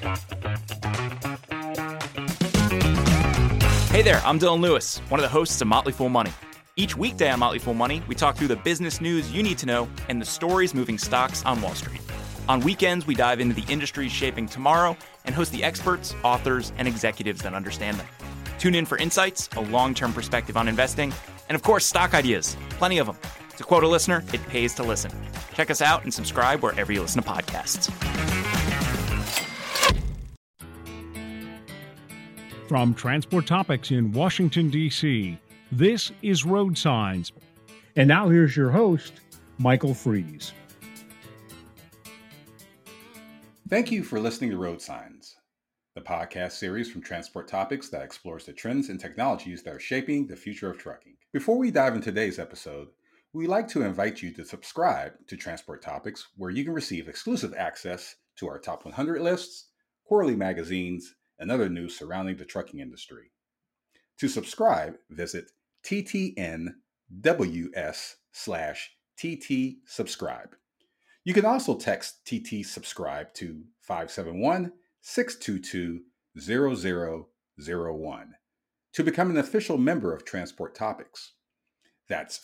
Hey there, I'm Dylan Lewis, one of the hosts of Motley Fool Money. Each weekday on Motley Fool Money, we talk through the business news you need to know and the stories moving stocks on Wall Street. On weekends, we dive into the industries shaping tomorrow and host the experts, authors, and executives that understand them. Tune in for insights, a long-term perspective on investing, and of course, stock ideas. Plenty of them. To quote a listener, it pays to listen. Check us out and subscribe wherever you listen to podcasts. From Transport Topics in Washington, D.C., this is Road Signs. And now here's your host, Michael Freeze. Thank you for listening to Road Signs, the podcast series from Transport Topics that explores the trends and technologies that are shaping the future of trucking. Before we dive into today's episode, we'd like to invite you to subscribe to Transport Topics, where you can receive exclusive access to our top 100 lists, quarterly magazines, and other news surrounding the trucking industry. To subscribe, visit ttnws/TT subscribe. You can also text TT subscribe to 571-622-0001 to become an official member of Transport Topics. That's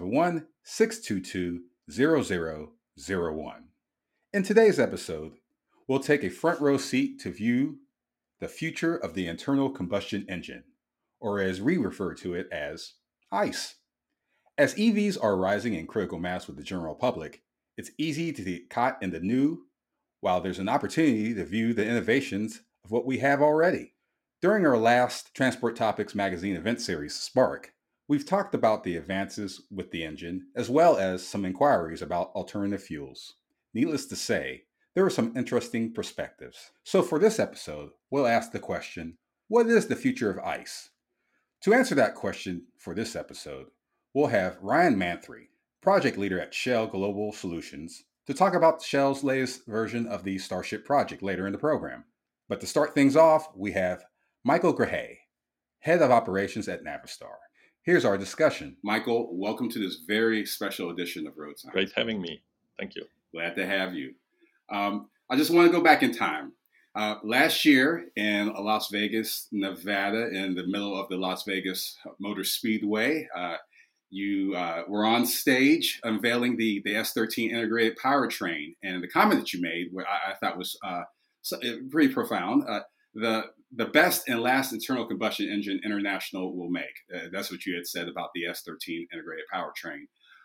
571-622-0001. In today's episode, we'll take a front row seat to view the future of the internal combustion engine, or as we refer to it as ICE. As EVs are rising in critical mass with the general public, it's easy to get caught in the new, while there's an opportunity to view the innovations of what we have already. During our last Transport Topics magazine event series, Spark, we've talked about the advances with the engine, as well as some inquiries about alternative fuels. Needless to say, there are some interesting perspectives. So for this episode, we'll ask the question, what is the future of ICE? To answer that question for this episode, we'll have Ryan Manthry, project leader at Shell Global Solutions, to talk about Shell's latest version of the Starship project later in the program. But to start things off, we have Michael Grehey, head of operations at Navistar. Here's our discussion. Michael, welcome to this very special edition of Road Signs. Great having me. Thank you. Glad to have you. I just want to go back in time. Last year in Las Vegas, Nevada, in the middle of the Las Vegas Motor Speedway, you were on stage unveiling the S13 integrated powertrain. And the comment that you made, what I thought was pretty profound, the best and last internal combustion engine International will make. That's what you had said about the S13 integrated powertrain.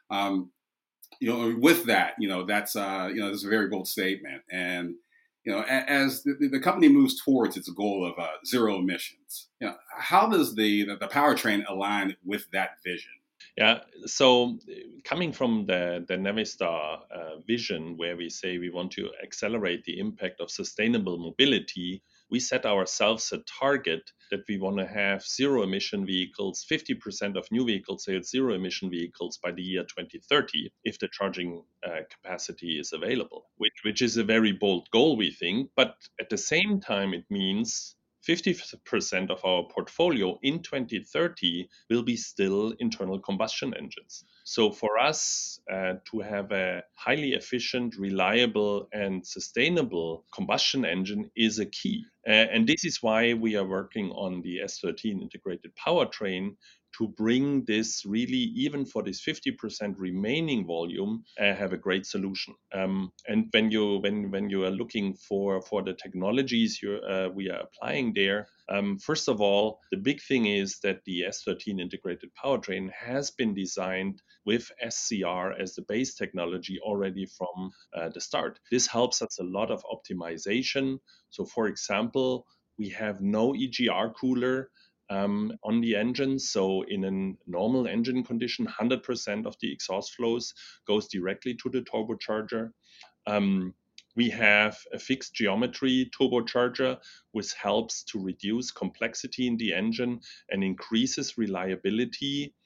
With that, that's a very bold statement. And, as the company moves towards its goal of zero emissions, how does the powertrain align with that vision? Yeah, so coming from the Navistar vision, where we say we want to accelerate the impact of sustainable mobility, we set ourselves a target that we want to have zero emission vehicles, 50% of new vehicle sales, zero emission vehicles by the year 2030, if the charging capacity is available, which is a very bold goal, we think. But at the same time, it means 50% of our portfolio in 2030 will be still internal combustion engines. So for us to have a highly efficient, reliable, and sustainable combustion engine is a key. And this is why we are working on the S13 integrated powertrain to bring this really, even for this 50% remaining volume, have a great solution. And when you are looking for the technologies we are applying there, first of all, the big thing is that the S13 integrated powertrain has been designed with SCR as the base technology already from the start. This helps us a lot of optimization. So, for example, we have no EGR cooler on the engine. So in a normal engine condition, 100% of the exhaust flows goes directly to the turbocharger. We have a fixed geometry turbocharger, which helps to reduce complexity in the engine and increases reliability.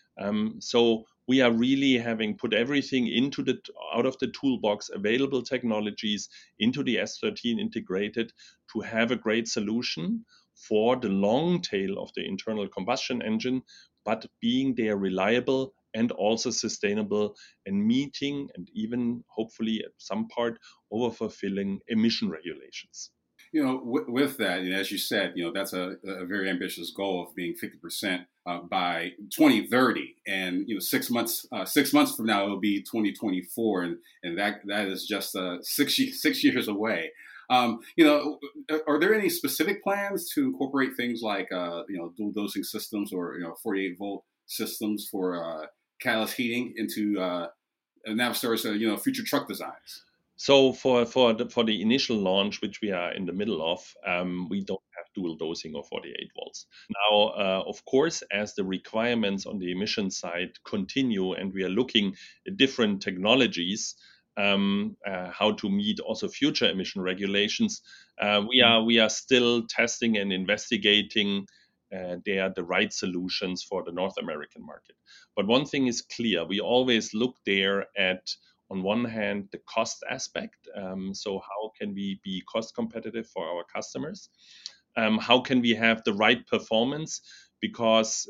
So we are really having put everything out of the toolbox, available technologies into the S13 integrated to have a great solution for the long tail of the internal combustion engine, but being there reliable and also sustainable and meeting and even hopefully at some part over fulfilling emission regulations. With that, as you said, that's a very ambitious goal of being 50% by 2030, and 6 months from now it'll be 2024, and that is just 6 years away. Are there any specific plans to incorporate things like dual dosing systems or 48-volt systems for catalyst heating into Navistar's future truck designs? So for the initial launch, which we are in the middle of, we don't have dual dosing of 48 volts. Now, of course, as the requirements on the emission side continue, and we are looking at different technologies, how to meet also future emission regulations, we are still testing and investigating the right solutions for the North American market. But one thing is clear: we always look there at, on one hand, the cost aspect. So how can we be cost competitive for our customers? How can we have the right performance? Because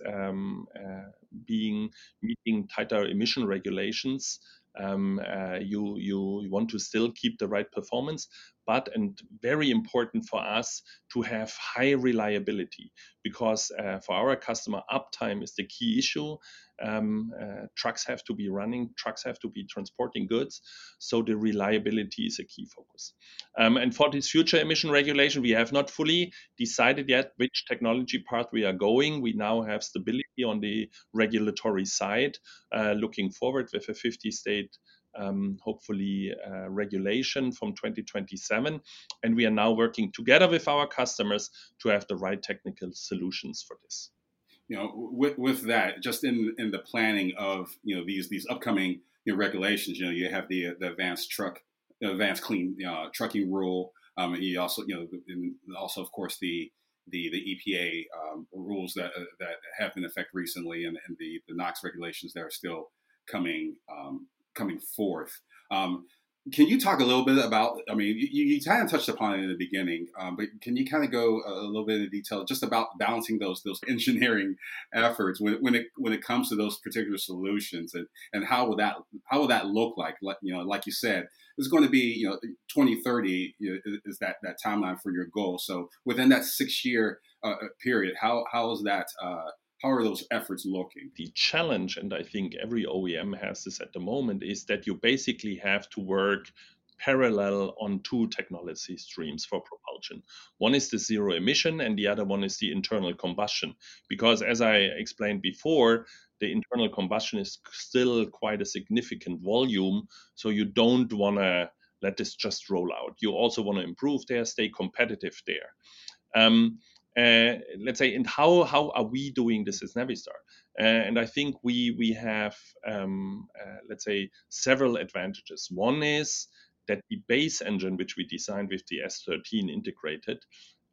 meeting tighter emission regulations, you want to still keep the right performance, but, and very important for us, to have high reliability, because for our customer, uptime is the key issue. Trucks have to be running, trucks have to be transporting goods, so the reliability is a key focus. And for this future emission regulation, we have not fully decided yet which technology path we are going. We now have stability on the regulatory side, looking forward with a 50-state hopefully regulation from 2027, and we are now working together with our customers to have the right technical solutions for this. With that, just in the planning of these upcoming regulations, you have the advanced clean trucking rule. You also also of course the EPA rules that have been in effect recently, and the NOx regulations that are still coming forth. Can you talk a little bit about, you kind of touched upon it in the beginning, but can you kind of go a little bit into detail just about balancing those engineering efforts when it comes to those particular solutions, and how will that look like? Like you said, it's going to be 2030 is that timeline for your goal. So within that 6-year period, how is that? How are those efforts looking? The challenge, and I think every OEM has this at the moment, is that you basically have to work parallel on two technology streams for propulsion. One is the zero emission, and the other one is the internal combustion. Because as I explained before, the internal combustion is still quite a significant volume, so you don't want to let this just roll out. You also want to improve there, stay competitive there. Let's say, and how are we doing this as Navistar? And I think we have, let's say, several advantages. One is that the base engine, which we designed with the S13 integrated,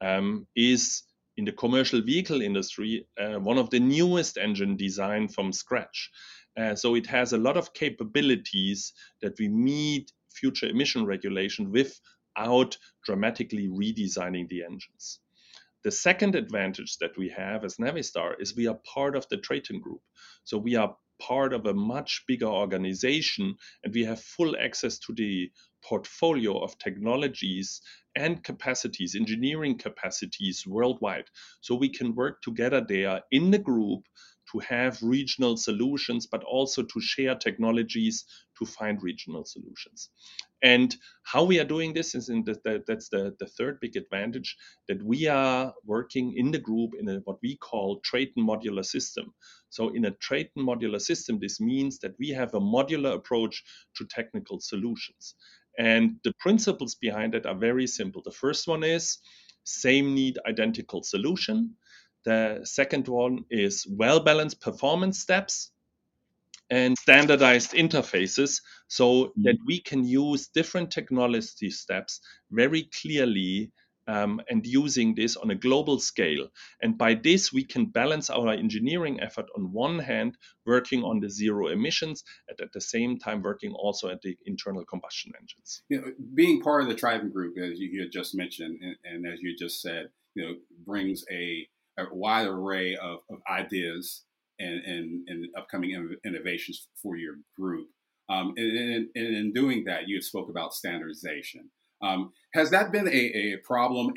is in the commercial vehicle industry one of the newest engine designed from scratch. So it has a lot of capabilities that we meet future emission regulation without dramatically redesigning the engines. The second advantage that we have as Navistar is we are part of the Traton Group. So we are part of a much bigger organization, and we have full access to the portfolio of technologies and capacities, engineering capacities worldwide. So we can work together there in the group to have regional solutions, but also to share technologies to find regional solutions. And how we are doing this is that's the third big advantage, that we are working in the group in what we call Traton modular system. So in a Traton modular system, this means that we have a modular approach to technical solutions. And the principles behind it are very simple. The first one is same need, identical solution. The second one is well-balanced performance steps and standardized interfaces, so that we can use different technology steps very clearly, and using this on a global scale. And by this, we can balance our engineering effort on one hand, working on the zero emissions, and at the same time working also at the internal combustion engines. Being part of the Traton Group, as you had just mentioned, and as you just said, brings a wide array of ideas and upcoming innovations for your group. And in doing that, you had spoke about standardization. Has that been a problem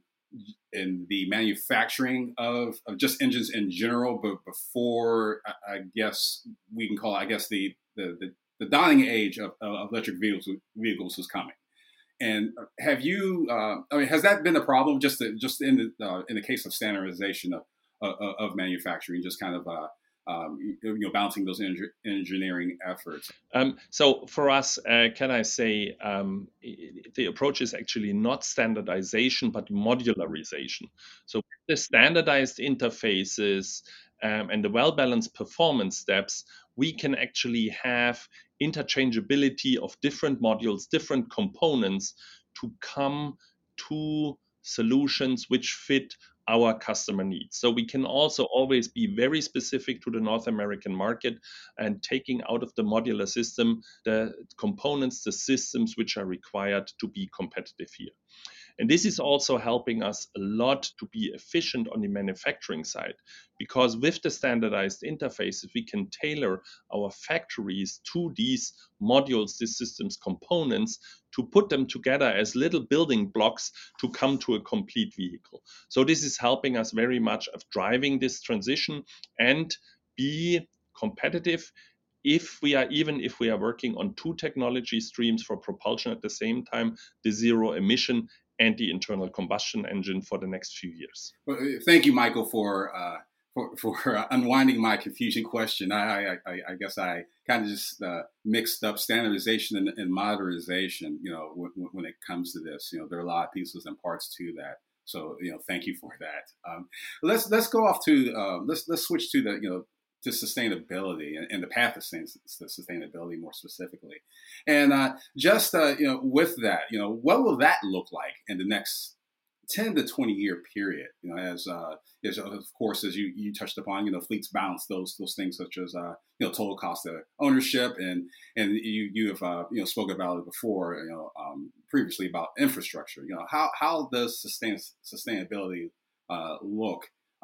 in the manufacturing of just engines in general, but before I guess we can call it, I guess the dying age of electric vehicles was coming? And have you? Has that been a problem just in the case of standardization of manufacturing, just kind of balancing those engineering efforts? So for us, can I say the approach is actually not standardization but modularization. So the standardized interfaces and the well-balanced performance steps, we can actually have interchangeability of different modules, different components to come to solutions which fit our customer needs. So we can also always be very specific to the North American market and taking out of the modular system the components, the systems which are required to be competitive here. And this is also helping us a lot to be efficient on the manufacturing side, because with the standardized interfaces, we can tailor our factories to these modules, these systems components, to put them together as little building blocks to come to a complete vehicle. So this is helping us very much of driving this transition and be competitive if we are working on two technology streams for propulsion at the same time, the zero emission and the internal combustion engine for the next few years. Well, thank you, Michael, for unwinding my confusing question. I guess I kind of just mixed up standardization and modernization. When it comes to this, there are a lot of pieces and parts to that. So thank you for that. Let's go off to let's switch to the to sustainability and the path of sustainability more specifically. And with that, what will that look like in the next 10 to 20 year period? As of course, as you touched upon, fleets balance those things such as total cost of ownership, and you have spoken about it before, previously about infrastructure. How does sustainability look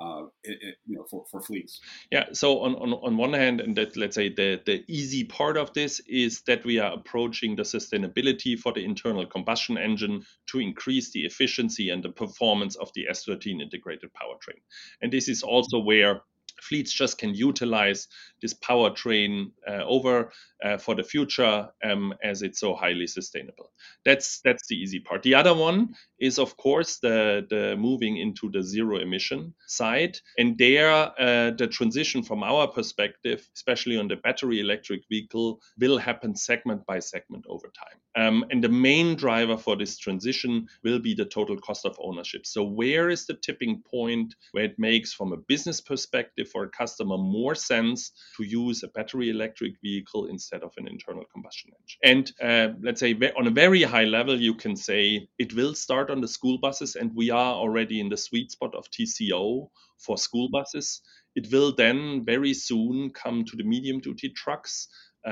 for fleets? Yeah. So on one hand, and that, let's say, the easy part of this is that we are approaching the sustainability for the internal combustion engine to increase the efficiency and the performance of the S13 integrated powertrain. And this is also where fleets just can utilize this powertrain for the future as it's so highly sustainable. That's the easy part. The other one is, of course, the moving into the zero emission side. And there, the transition from our perspective, especially on the battery electric vehicle, will happen segment by segment over time. And the main driver for this transition will be the total cost of ownership. So where is the tipping point where it makes, from a business perspective for a customer, more sense to use a battery electric vehicle instead of an internal combustion engine? And let's say on a very high level, you can say it will start on the school buses, and we are already in the sweet spot of TCO for school buses. It will then very soon come to the medium duty trucks,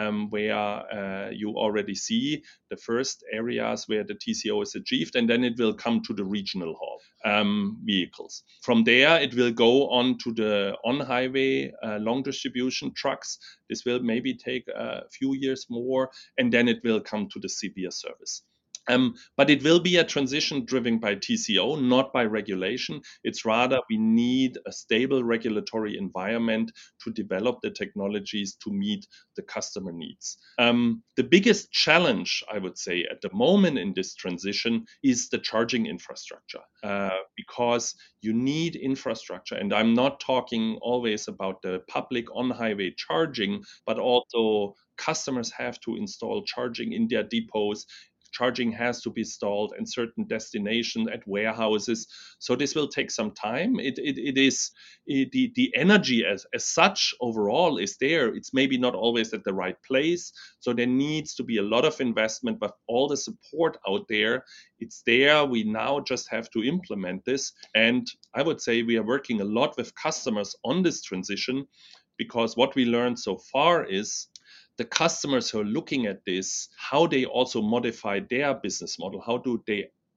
where you already see the first areas where the TCO is achieved, and then it will come to the regional haul vehicles. From there, it will go on to the on-highway long distribution trucks. This will maybe take a few years more, and then it will come to the severe service. But it will be a transition driven by TCO, not by regulation. It's rather we need a stable regulatory environment to develop the technologies to meet the customer needs. The biggest challenge, I would say, at the moment in this transition is the charging infrastructure, because you need infrastructure. And I'm not talking always about the public on-highway charging, but also customers have to install charging in their depots. Charging has to be installed in certain destinations at warehouses. So this will take some time. It is the energy as such overall is there. It's maybe not always at the right place. So there needs to be a lot of investment, but all the support out there, it's there. We now just have to implement this. And I would say we are working a lot with customers on this transition, because what we learned so far is the customers who are looking at this, how they also modify their business model, how do they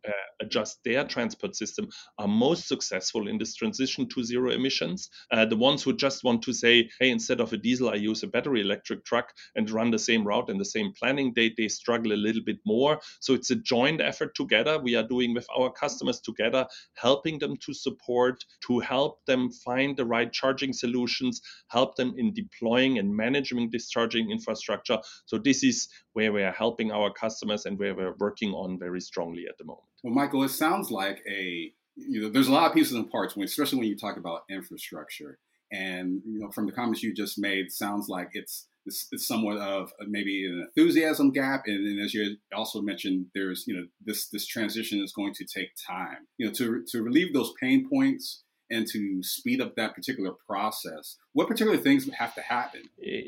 adjust their transport system are most successful in this transition to zero emissions. The ones who just want to say, hey, instead of a diesel, I use a battery electric truck and run the same route and the same planning, they struggle a little bit more. So it's a joint effort together. We are doing with our customers together, helping them to support, to help them find the right charging solutions, help them in deploying and managing this charging infrastructure. So this is where we are helping our customers and where we're working on very strongly at the moment. Well, Michael, it sounds like there's a lot of pieces and parts, especially when you talk about infrastructure. And from the comments you just made, sounds like it's somewhat of maybe an enthusiasm gap. And as you also mentioned, there's this transition is going to take time. To relieve those pain points and to speed up that particular process, what particular things have to happen?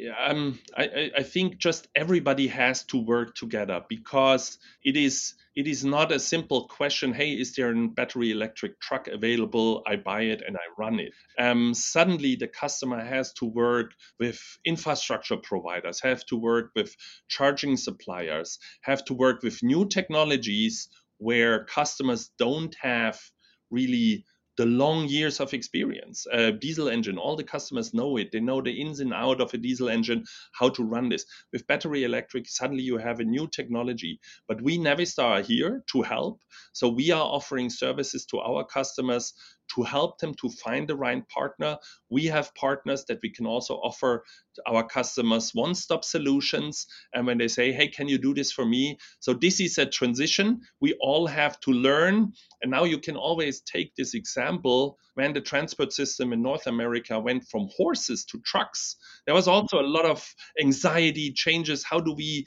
I think just everybody has to work together, because it is not a simple question. Hey, is there a battery electric truck available? I buy it and I run it. Suddenly the customer has to work with infrastructure providers, have to work with charging suppliers, have to work with new technologies where customers don't have really the long years of experience. Diesel engine, all the customers know it. They know the ins and out of a diesel engine, how to run this. With battery electric, suddenly you have a new technology. But we, Navistar, are here to help. So we are offering services to our customers to help them to find the right partner. We have partners that we can also offer to our customers one-stop solutions. And when they say, hey, can you do this for me? So this is a transition. We all have to learn. And now you can always take this example. When the transport system in North America went from horses to trucks, there was also a lot of anxiety changes. How do we,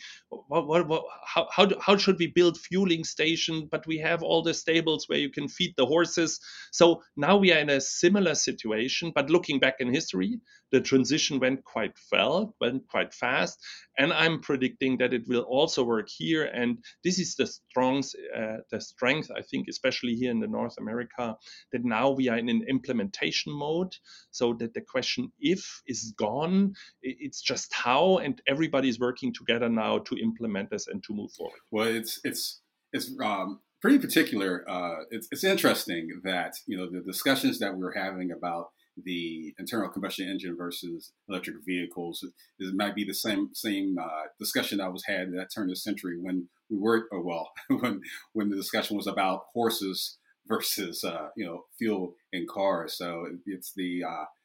how should we build fueling station? But we have all the stables where you can feed the horses. So now we are in a similar situation, but looking back in history, the transition went quite well, went quite fast. And I'm predicting that it will also work here. And this is the strength, I think, especially here in the North America, that now we are in an implementation mode, so that the question if is gone. It's just how, and everybody's working together now to implement this and to move forward. Well, it's pretty particular. It's interesting that the discussions that we're having about the internal combustion engine versus electric vehicles, it might be the same discussion that was had at turn of the century when we were when the discussion was about horses versus fuel in cars. So it's the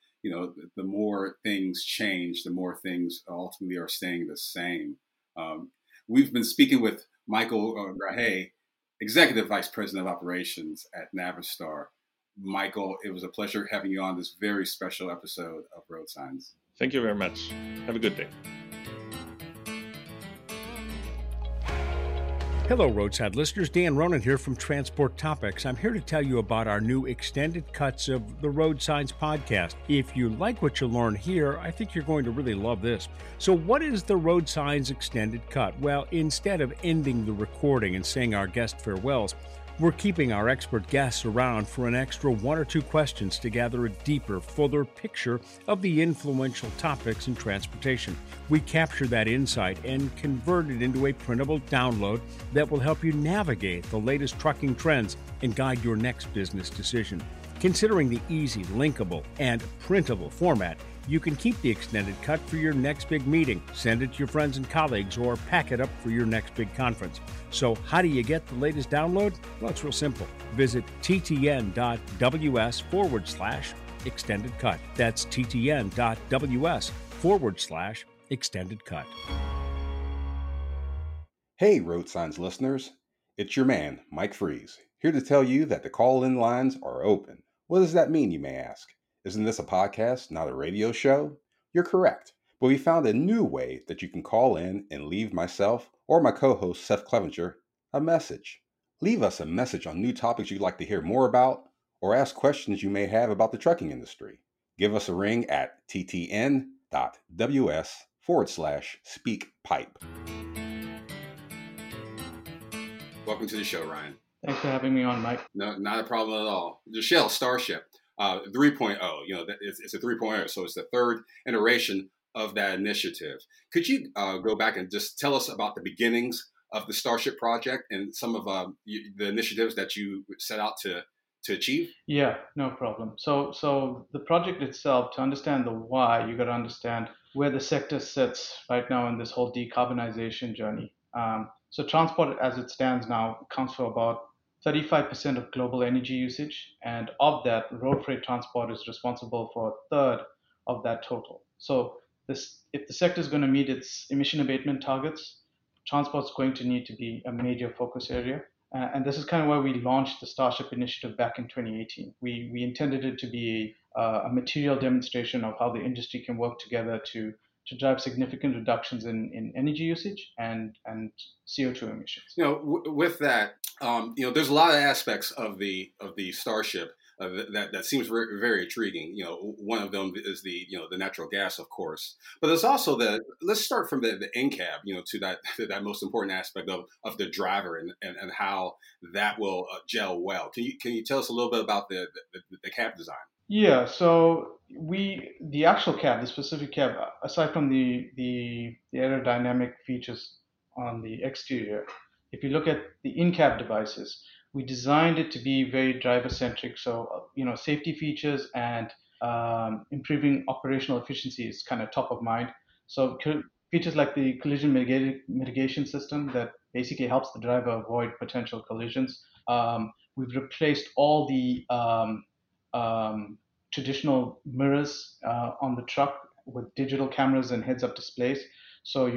more things change, the more things ultimately are staying the same. We've been speaking with Michael Rahe, Executive Vice President of Operations at Navistar. Michael, it was a pleasure having you on this very special episode of Road Signs. Thank you very much. Have a good day. Hello, Roadside listeners. Dan Ronan here from Transport Topics. I'm here to tell you about our new extended cuts of the Road Signs podcast. If you like what you learn here, I think you're going to really love this. So what is the Road Signs extended cut? Well, instead of ending the recording and saying our guest farewells, we're keeping our expert guests around for an extra 1 or 2 questions to gather a deeper, fuller picture of the influential topics in transportation. We capture that insight and convert it into a printable download that will help you navigate the latest trucking trends and guide your next business decision. Considering the easy, linkable, and printable format, you can keep the extended cut for your next big meeting, send it to your friends and colleagues, or pack it up for your next big conference. So how do you get the latest download? Well, it's real simple. Visit ttn.ws/extended cut. That's ttn.ws/extended cut. Hey, Road Signs listeners. It's your man, Mike Freeze, here to tell you that the call-in lines are open. What does that mean, you may ask? Isn't this a podcast, not a radio show? You're correct, but we found a new way that you can call in and leave myself or my co-host Seth Clevenger a message. Leave us a message on new topics you'd like to hear more about, or ask questions you may have about the trucking industry. Give us a ring at ttn.ws/speakpipe. Welcome to the show, Ryan. Thanks for having me on, Mike. No, not a problem at all. The Shell Starship 3.0, it's a 3.0, so it's the third iteration of that initiative. Could you go back and just tell us about the beginnings of the Starship project and some of the initiatives that you set out to achieve? Yeah, no problem. So the project itself, to understand the why, you got to understand where the sector sits right now in this whole decarbonization journey. So transport, as it stands now, accounts for about 35% of global energy usage, and of that, road freight transport is responsible for a third of that total. So if the sector is going to meet its emission abatement targets, transport is going to need to be a major focus area. And this is kind of why we launched the Starship Initiative back in 2018. We intended it to be a material demonstration of how the industry can work together to drive significant reductions in energy usage and CO2 emissions. With that, there's a lot of aspects of the Starship that seems very, very intriguing. One of them is the natural gas, of course, but there's also let's start from the in-cab, to that most important aspect of the driver and how that will gel well. Can you tell us a little bit about the cab design? Yeah, so the actual cab, the specific cab, aside from the aerodynamic features on the exterior, if you look at the in-cab devices, we designed it to be very driver-centric. So, safety features and improving operational efficiency is kind of top of mind. So features like the collision mitigation system that basically helps the driver avoid potential collisions. We've replaced all the traditional mirrors on the truck with digital cameras and heads-up displays. So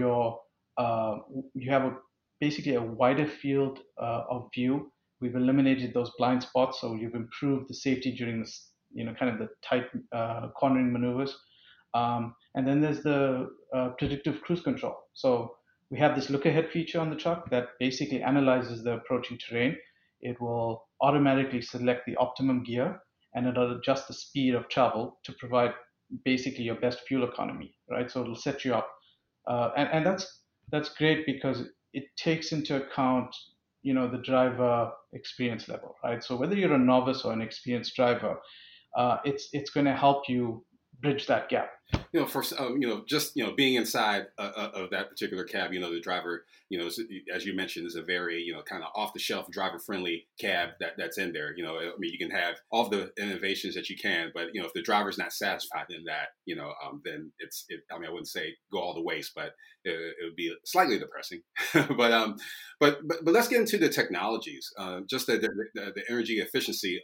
you have basically a wider field of view. We've eliminated those blind spots, so you've improved the safety during this, kind of the tight cornering maneuvers. And then there's the predictive cruise control. So we have this look-ahead feature on the truck that basically analyzes the approaching terrain. It will automatically select the optimum gear and it'll adjust the speed of travel to provide basically your best fuel economy, right? So it'll set you up, and that's great because it takes into account, the driver experience level, right? So whether you're a novice or an experienced driver, it's going to help you bridge that gap. Just being inside of that particular cab, the driver, as you mentioned, is a very kind of off the shelf, driver friendly cab that's in there. You can have all the innovations that you can, but if the driver's not satisfied in that, then I wouldn't say go all the waste, but it would be slightly depressing. but let's get into the technologies, just the energy efficiency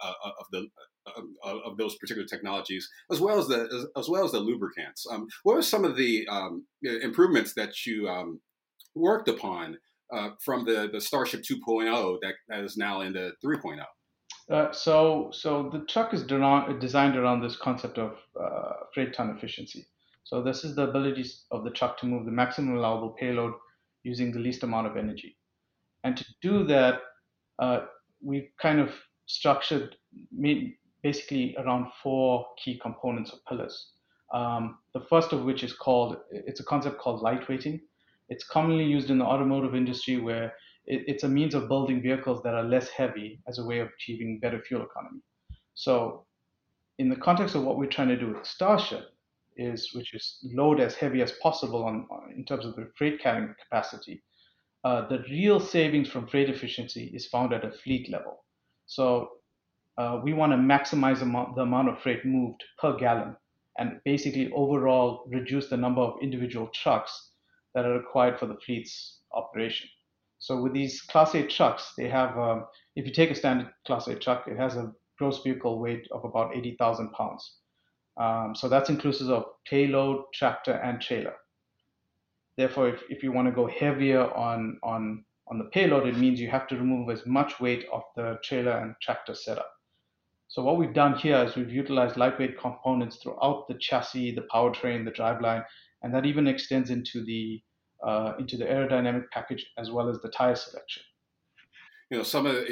of those particular technologies, as well as the lubricants. What are some of the improvements that you worked upon from the Starship 2.0 that is now in the 3.0? So the truck is designed around this concept of freight ton efficiency. So this is the ability of the truck to move the maximum allowable payload using the least amount of energy. And to do that, we've kind of structured basically around four key components or pillars. The first of which it's a concept called lightweighting. It's commonly used in the automotive industry where it's a means of building vehicles that are less heavy as a way of achieving better fuel economy. So in the context of what we're trying to do with Starship, which is load as heavy as possible in terms of the freight carrying capacity, the real savings from freight efficiency is found at a fleet level. So we want to maximize the amount of freight moved per gallon and basically overall reduce the number of individual trucks that are required for the fleet's operation. So with these Class 8 trucks, they have, if you take a standard Class 8 truck, it has a gross vehicle weight of about 80,000 pounds. So that's inclusive of payload, tractor, and trailer. Therefore, if you want to go heavier on the payload, it means you have to remove as much weight of the trailer and tractor setup. So what we've done here is we've utilized lightweight components throughout the chassis, the powertrain, the driveline, and that even extends into the aerodynamic package as well as the tire selection. Some of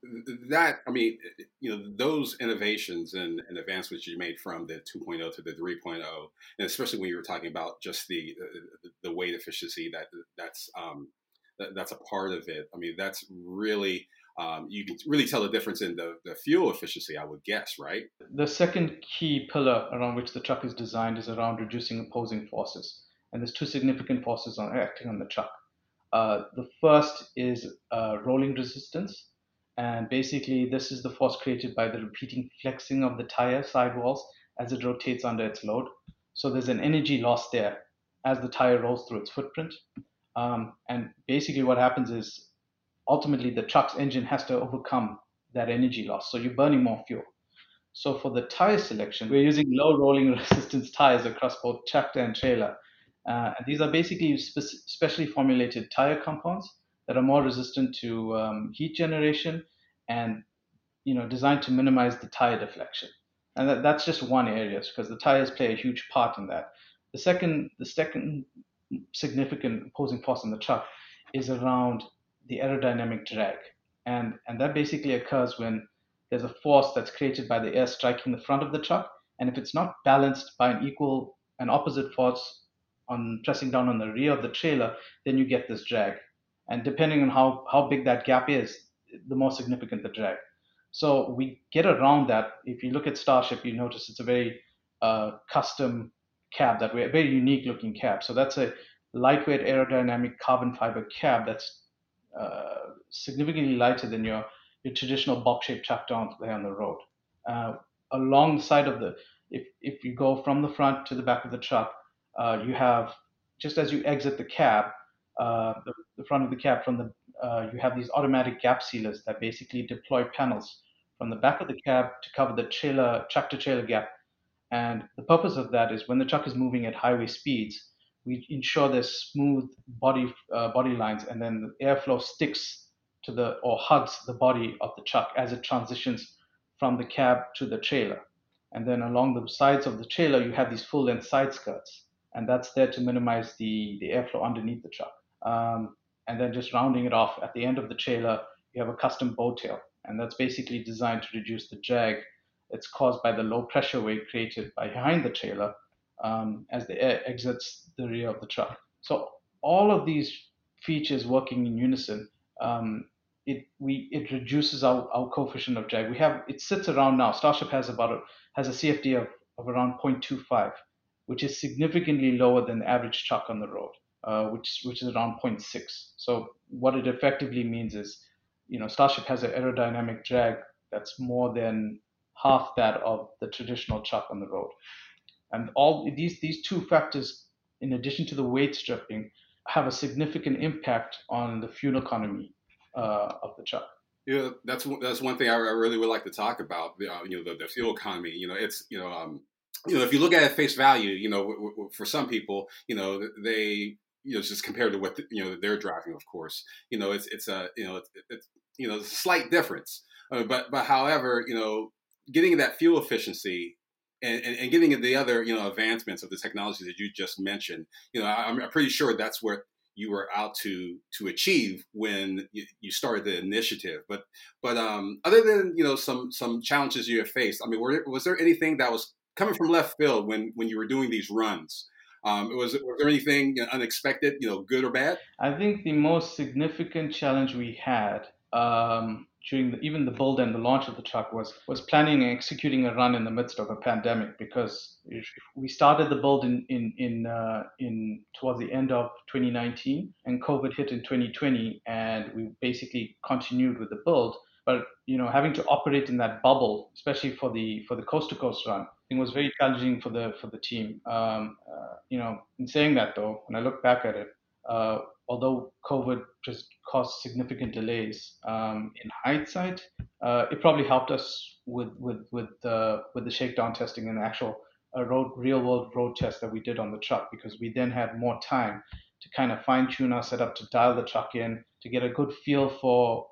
those innovations and advancements you made from the 2.0 to the 3.0, and especially when you were talking about just the weight efficiency that's a part of it. That's really you can really tell the difference in the fuel efficiency, I would guess, right? The second key pillar around which the truck is designed is around reducing opposing forces, and there's two significant forces acting on the truck. The first is rolling resistance. And basically, this is the force created by the repeating flexing of the tire sidewalls as it rotates under its load. So there's an energy loss there as the tire rolls through its footprint. And basically, what happens is ultimately the truck's engine has to overcome that energy loss. So you're burning more fuel. So for the tire selection, we're using low rolling resistance tires across both tractor and trailer. And these are basically specially formulated tire compounds that are more resistant to heat generation and designed to minimize the tire deflection. And that's just one area because the tires play a huge part in that. The second significant opposing force in the truck is around the aerodynamic drag. And that basically occurs when there's a force that's created by the air striking the front of the truck. And if it's not balanced by an equal and opposite force on pressing down on the rear of the trailer, then you get this drag. And depending on how big that gap is, the more significant the drag. So we get around that. If you look at Starship, you notice it's a very custom cab, that way, a very unique looking cab. So that's a lightweight aerodynamic carbon fiber cab that's significantly lighter than your traditional box shaped truck down there on the road. Along the side of if you go from the front to the back of the truck, you have, just as you exit the cab, the front of the cab, you have these automatic gap sealers that basically deploy panels from the back of the cab to cover the tractor trailer gap. And the purpose of that is when the truck is moving at highway speeds, we ensure there's smooth body lines, and then the airflow sticks to or hugs the body of the truck as it transitions from the cab to the trailer. And then along the sides of the trailer, you have these full length side skirts, and that's there to minimize the airflow underneath the truck. And then just rounding it off at the end of the trailer, you have a custom bow tail, and that's basically designed to reduce the drag that's caused by the low pressure wave created behind the trailer as the air exits the rear of the truck. So all of these features working in unison, it reduces our coefficient of drag. It sits around now. Starship has a CFD of around 0.25, which is significantly lower than the average truck on the road, which is around 0.6. So what it effectively means is, Starship has an aerodynamic drag that's more than half that of the traditional truck on the road. And all these two factors, in addition to the weight stripping, have a significant impact on the fuel economy of the truck. Yeah, that's one thing I really would like to talk about. The fuel economy. It's if you look at it at face value, for some people, they just compared to what they're driving, of course, it's a slight difference. But however, getting that fuel efficiency and getting the other advancements of the technology that you just mentioned, I'm pretty sure that's what you were out to achieve when you started the initiative. But other than some challenges you have faced, I mean, was there anything that was coming from left field when you were doing these runs? Was there anything unexpected, good or bad? I think the most significant challenge we had during even the build and the launch of the truck was planning and executing a run in the midst of a pandemic, because we started the build in towards the end of 2019, and COVID hit in 2020, and we basically continued with the build. But having to operate in that bubble, especially for the coast to coast run, it was very challenging for the team. In saying that, though, when I look back at it, although COVID just caused significant delays, in hindsight, it probably helped us with the shakedown testing and the actual real world road test that we did on the truck, because we then had more time to kind of fine tune our setup, to dial the truck in, to get a good feel for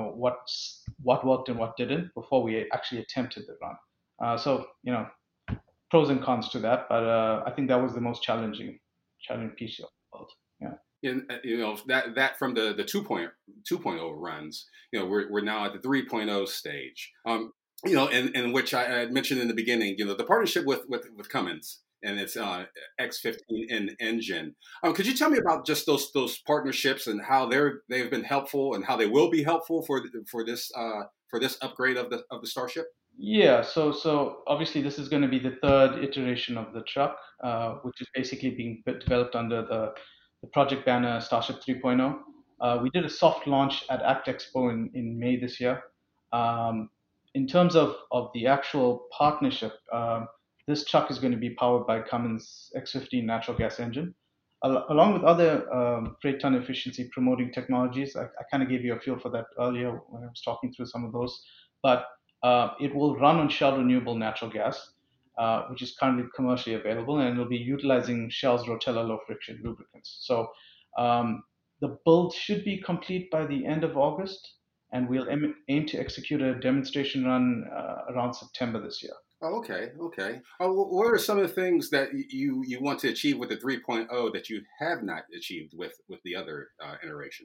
what worked and what didn't before we actually attempted the run. So pros and cons to that, but I think that was the most challenging piece of the world. Yeah. And that from the 2.0 runs, we're now at the 3.0 stage. In which I had mentioned in the beginning, the partnership with Cummins and its X15N engine. Could you tell me about just those partnerships and how they've been helpful and how they will be helpful for this upgrade of the Starship? Yeah, so obviously this is going to be the third iteration of the truck, which is basically being developed under the project banner Starship 3.0. We did a soft launch at ACT Expo in May this year. In terms of the actual partnership, this truck is going to be powered by Cummins X15 natural gas engine, along with other freight ton efficiency promoting technologies. I kind of gave you a feel for that earlier when I was talking through some of those. But it will run on Shell renewable natural gas, which is currently commercially available, and it'll be utilizing Shell's Rotella low friction lubricants. So the build should be complete by the end of August, and we'll aim to execute a demonstration run around September this year. Oh, okay. What are some of the things that you want to achieve with the 3.0 that you have not achieved with the other iterations?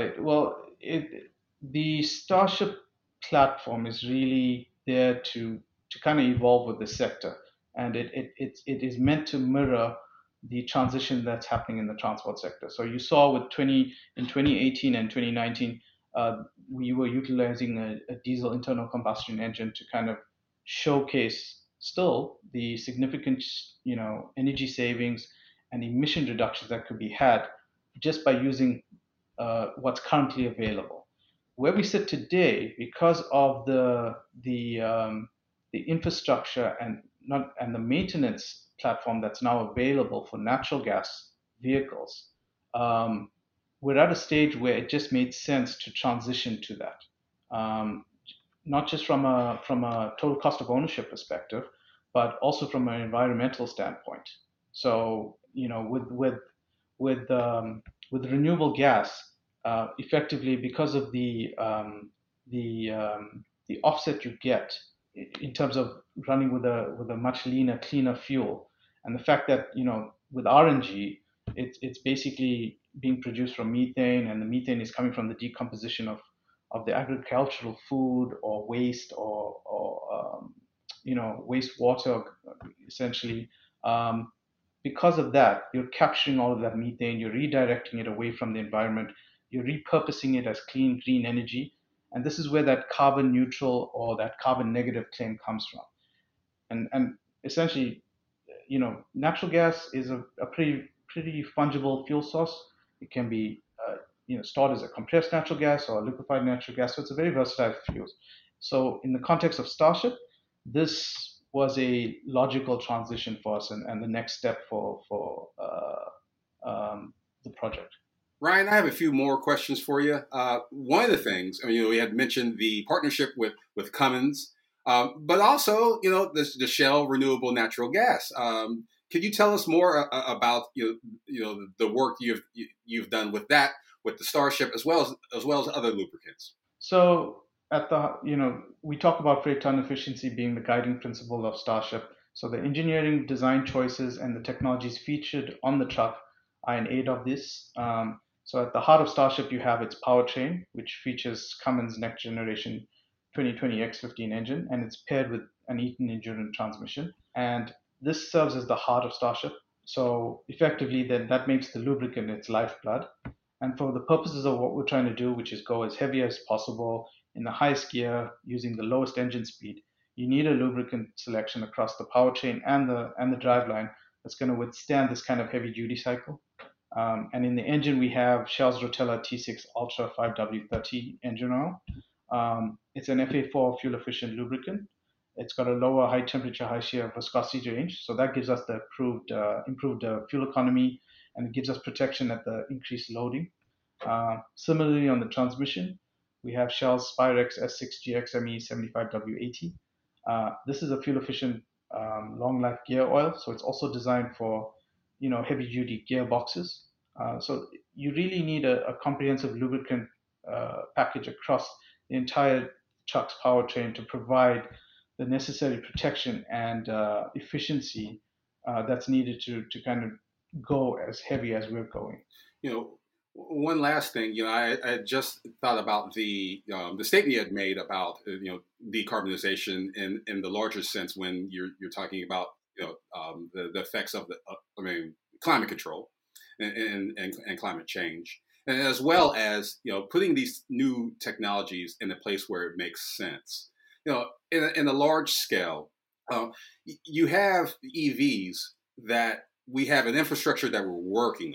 The Starship platform is really there to kind of evolve with the sector, and it is meant to mirror the transition that's happening in the transport sector. So you saw in 2018 and 2019, we were utilizing a diesel internal combustion engine to kind of showcase still the significant, energy savings and emission reductions that could be had just by using what's currently available. Where we sit today, because of the infrastructure and the maintenance platform that's now available for natural gas vehicles, we're at a stage where it just made sense to transition to that. Not just from a total cost of ownership perspective, but also from an environmental standpoint. So with renewable gas, effectively because of the offset you get in terms of running with a much leaner, cleaner fuel, and the fact that with RNG, it's basically being produced from methane, and the methane is coming from the decomposition of the agricultural food or waste or wastewater, essentially. Because of that, you're capturing all of that methane, you're redirecting it away from the environment, you're repurposing it as clean, green energy. And this is where that carbon neutral or that carbon negative claim comes from. And essentially, natural gas is a pretty fungible fuel source. It can be stored as a compressed natural gas or liquefied natural gas. So it's a very versatile fuel. So in the context of Starship, this was a logical transition for us and the next step for the project. Ryan, I have a few more questions for you. One of the things, we had mentioned the partnership with Cummins, but also, the Shell renewable natural gas. Could you tell us more about the work you've done with that, with the Starship, as well as other lubricants? So we talk about freight ton efficiency being the guiding principle of Starship. So the engineering design choices and the technologies featured on the truck are in aid of this. So at the heart of Starship, you have its powertrain, which features Cummins' next generation 2020 X15 engine, and it's paired with an Eaton Endurance transmission. And this serves as the heart of Starship. So effectively, then that makes the lubricant its lifeblood. And for the purposes of what we're trying to do, which is go as heavy as possible in the highest gear using the lowest engine speed, you need a lubricant selection across the powertrain and the driveline that's going to withstand this kind of heavy duty cycle. And in the engine, we have Shell's Rotella T6 Ultra 5W30 engine oil. It's an FA4 fuel efficient lubricant. It's got a lower high temperature, high shear viscosity range. So that gives us the improved fuel economy, and it gives us protection at the increased loading. Similarly, on the transmission, we have Shell's Spyrex S6GX ME75W80. This is a fuel-efficient, long-life gear oil, so it's also designed for, heavy-duty gearboxes. So you really need a comprehensive lubricant package across the entire truck's powertrain to provide the necessary protection and efficiency that's needed to kind of go as heavy as we're going. One last thing, I just thought about the statement you had made about decarbonization in the larger sense when you're talking about the effects of climate control and climate change, and as well as putting these new technologies in a place where it makes sense. In a large scale, you have EVs that we have an infrastructure that we're working on.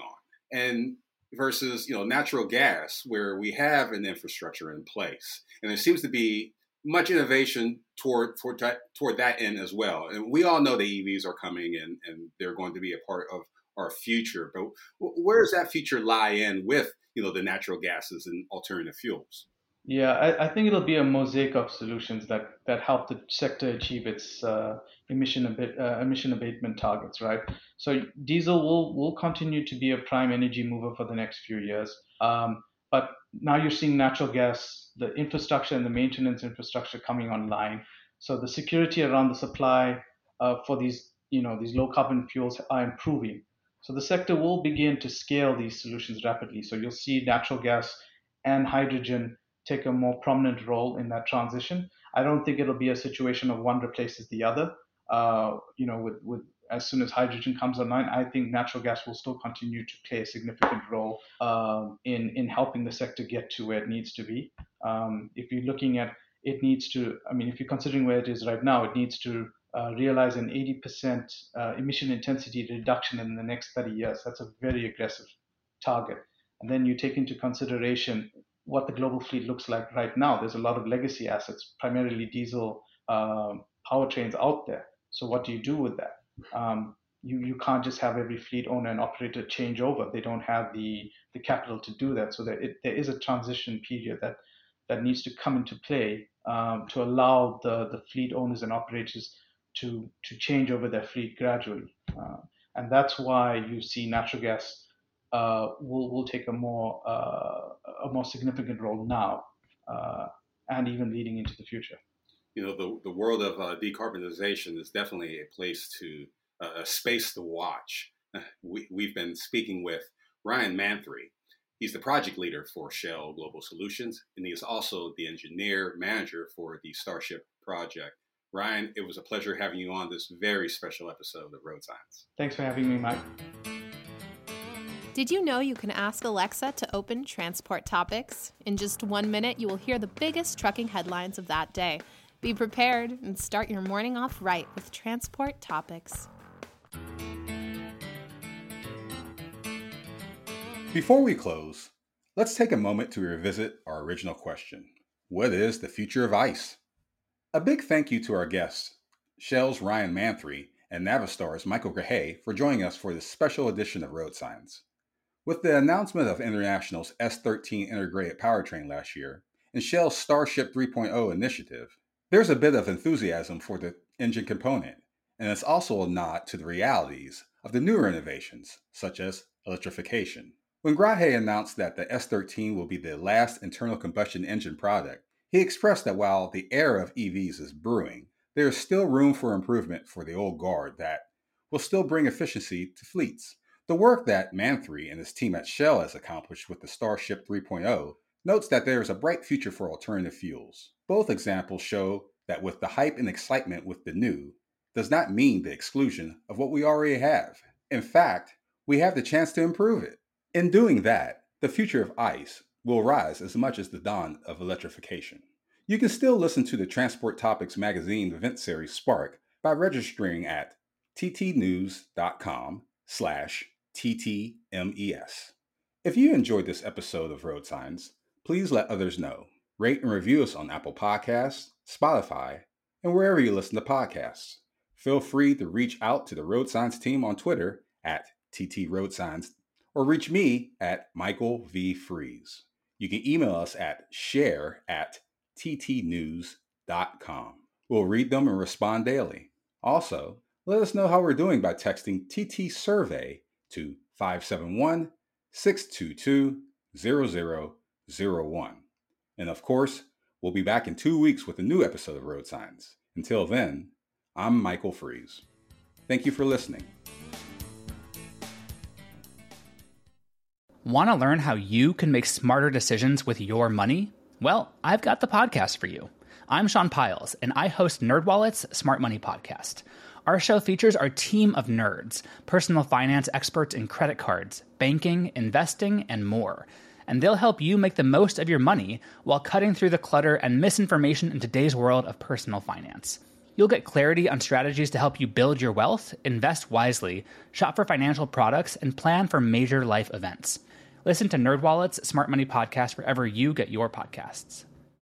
and versus natural gas, where we have an infrastructure in place, and there seems to be much innovation toward that end as well. And we all know the EVs are coming in, and they're going to be a part of our future. But where does that future lie in with the natural gases and alternative fuels? Yeah, I think it'll be a mosaic of solutions that help the sector achieve its emission abatement targets, right? So diesel will continue to be a prime energy mover for the next few years. But now you're seeing natural gas, the infrastructure and the maintenance infrastructure coming online. So the security around the supply for these low carbon fuels are improving. So the sector will begin to scale these solutions rapidly. So you'll see natural gas and hydrogen take a more prominent role in that transition. I don't think it'll be a situation of one replaces the other. With as soon as hydrogen comes online, I think natural gas will still continue to play a significant role in helping the sector get to where it needs to be. If you're looking at it needs to, if you're considering where it is right now, it needs to realize an 80% emission intensity reduction in the next 30 years. That's a very aggressive target. And then you take into consideration what the global fleet looks like right now. There's a lot of legacy assets, primarily diesel powertrains out there. So what do you do with that? You can't just have every fleet owner and operator change over. They don't have the capital to do that. So there is a transition period that needs to come into play to allow the fleet owners and operators to change over their fleet gradually. And that's why you see natural gas will take a more significant role now, and even leading into the future. The world of decarbonization is definitely a space to watch. We've been speaking with Ryan Manthry. He's the project leader for Shell Global Solutions, and he is also the engineer manager for the Starship project. Ryan, it was a pleasure having you on this very special episode of Road Signs. Thanks for having me, Mike. Did you know you can ask Alexa to open Transport Topics? In just 1 minute, you will hear the biggest trucking headlines of that day. Be prepared and start your morning off right with Transport Topics. Before we close, let's take a moment to revisit our original question. What is the future of ICE? A big thank you to our guests, Shell's Ryan Manthry and Navistar's Michael Grehey, for joining us for this special edition of Road Signs. With the announcement of International's S13 integrated powertrain last year and Shell's Starship 3.0 initiative, there's a bit of enthusiasm for the engine component, and it's also a nod to the realities of the newer innovations, such as electrification. When Grehey announced that the S13 will be the last internal combustion engine product, he expressed that while the era of EVs is brewing, there is still room for improvement for the old guard that will still bring efficiency to fleets. The work that Manthry and his team at Shell has accomplished with the Starship 3.0 notes that there is a bright future for alternative fuels. Both examples show that with the hype and excitement with the new does not mean the exclusion of what we already have. In fact, we have the chance to improve it. In doing that, the future of ICE will rise as much as the dawn of electrification. You can still listen to the Transport Topics magazine event series Spark by registering at ttnews.com/TTMES. If you enjoyed this episode of Road Signs, please let others know. Rate and review us on Apple Podcasts, Spotify, and wherever you listen to podcasts. Feel free to reach out to the Road Signs team on Twitter at TTRoadSigns or reach me at Michael V. Freeze. You can email us at share@ttnews.com. We'll read them and respond daily. Also, let us know how we're doing by texting TT Survey to 571-622-0001. And of course, we'll be back in 2 weeks with a new episode of Road Signs. Until then, I'm Michael Freeze. Thank you for listening. Want to learn how you can make smarter decisions with your money? Well, I've got the podcast for you. I'm Sean Piles, and I host NerdWallet's Smart Money Podcast. Our show features our team of nerds, personal finance experts in credit cards, banking, investing, and more. And they'll help you make the most of your money while cutting through the clutter and misinformation in today's world of personal finance. You'll get clarity on strategies to help you build your wealth, invest wisely, shop for financial products, and plan for major life events. Listen to NerdWallet's Smart Money Podcast wherever you get your podcasts.